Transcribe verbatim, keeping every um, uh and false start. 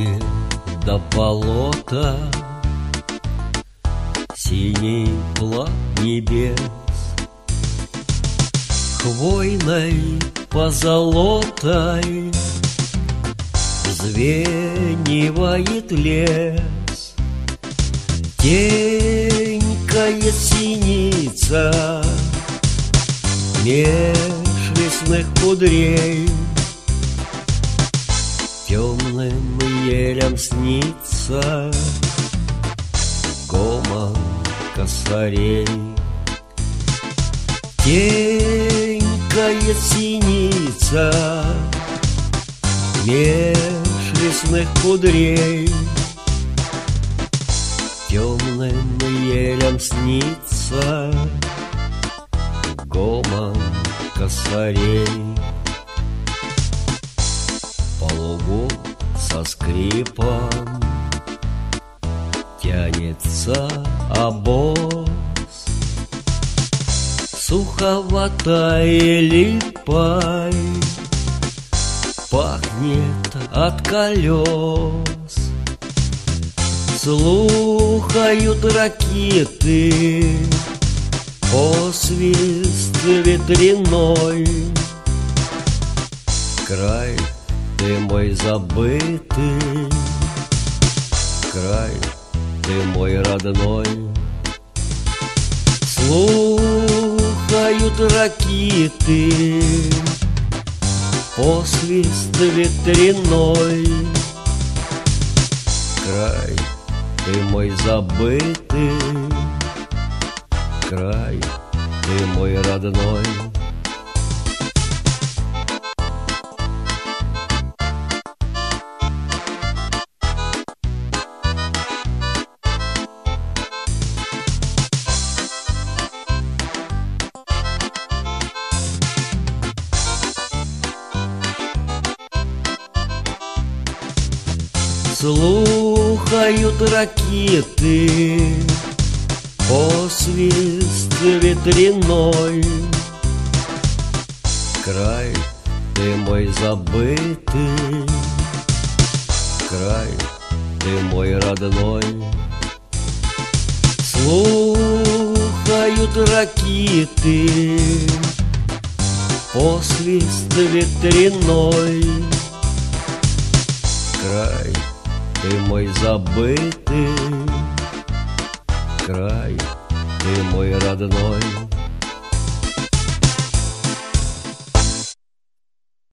дороги до болота, синий плат небес, хвойной позолотой звенивает лес. Тенькая синица меж лесных кудрей, темным елям снится гомон косарей. Тенькая синица меж лесных кудрей, темным елям снится гомон косарей. По лугу со скрипом тянется обоз, суховатой липой пахнет от колес. Слухают ракеты посвист ветряной. Край ты мой забытый, край ты мой родной. Слухают ракеты посвист ветряной. Край ты мой забытый, край ты мой родной. Слухают ракеты посвист ветряной. Край ты мой забытый, край ты мой родной. Слухают ракеты посвист ветряной. Край ты мой забытый, край ты мой родной.